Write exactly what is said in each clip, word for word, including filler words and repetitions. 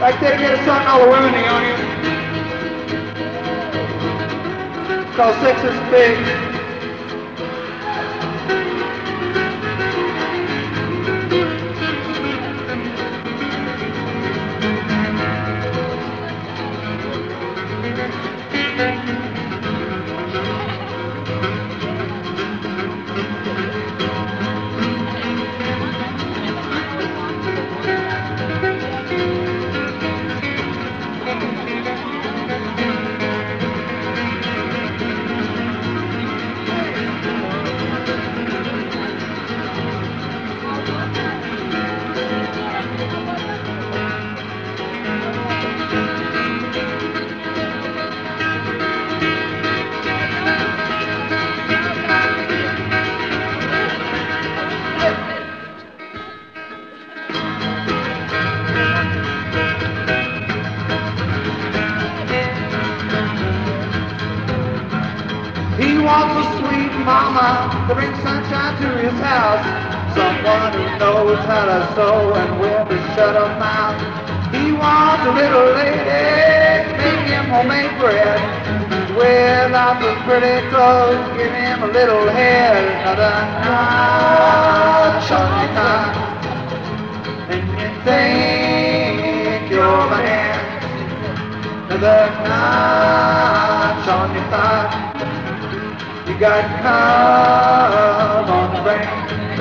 Like they get something all wounding on you. Cause sex is big. He wants a sweet mama to bring sunshine to his house. Someone who knows how to sew and when to shut her mouth. He wants a little lady to make him homemade bread. Wear lots of pretty clothes, give him a little head. Another notch on your top, and you think you're the man. Another notch on your thigh. You got come on the brain.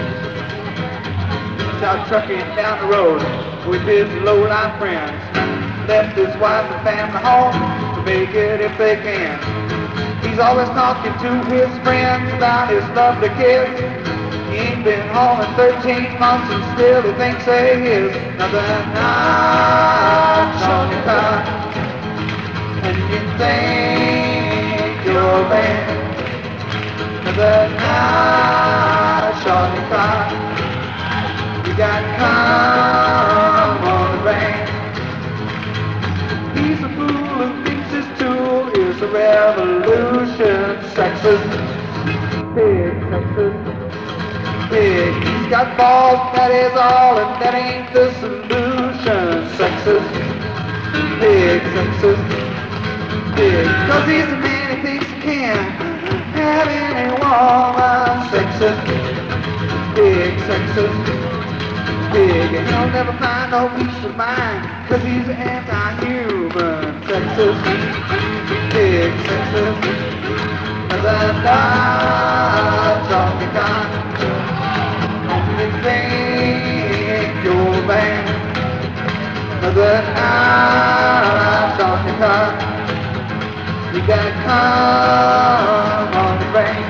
He's out trucking down the road with his low-line friends. Left his wife and family home to make it if they can. He's always talking to his friends about his lovely kids. He ain't been home in thirteen months and still he thinks they his. Another notch on your car, and you think you're a man. Another notch on your car, you got come on the brain. He's a fool who thinks his tool is a revolution. Sexist, big sexist, big. He's got balls, that is all, and that ain't the solution. Sexist, big sexist, big. Cause he's the man he thinks he can have any woman. Sexist, big sexist, big. And he'll never find no peace of mind, cause he's anti-human. Sexist, big sexist, another notch on your car, and you think you're bad. Another notch on your car, you gotta come on the brain.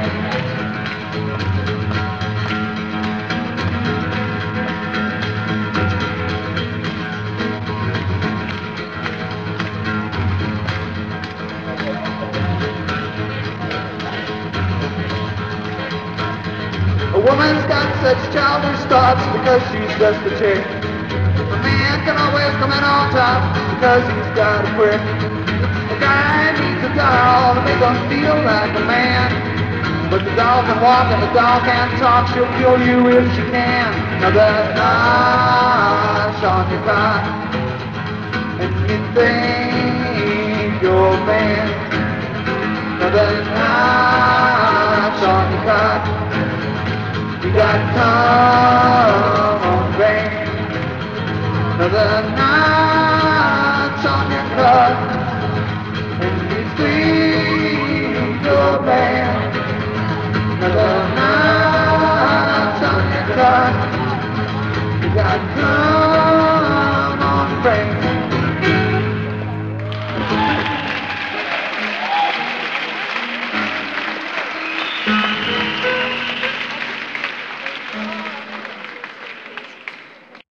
A woman's got such childish thoughts because she's just a chick. A man can always come in on top because he's got a brick. A guy needs a doll to make him feel like a man. But the doll can walk and the doll can't talk. She'll kill you if she can. Another notch on your car, and you think you're a man. Another notch on your car, you got come on the brain. Another notch on your car, and you think you're a man. Another notch on your car, you got come on the brain.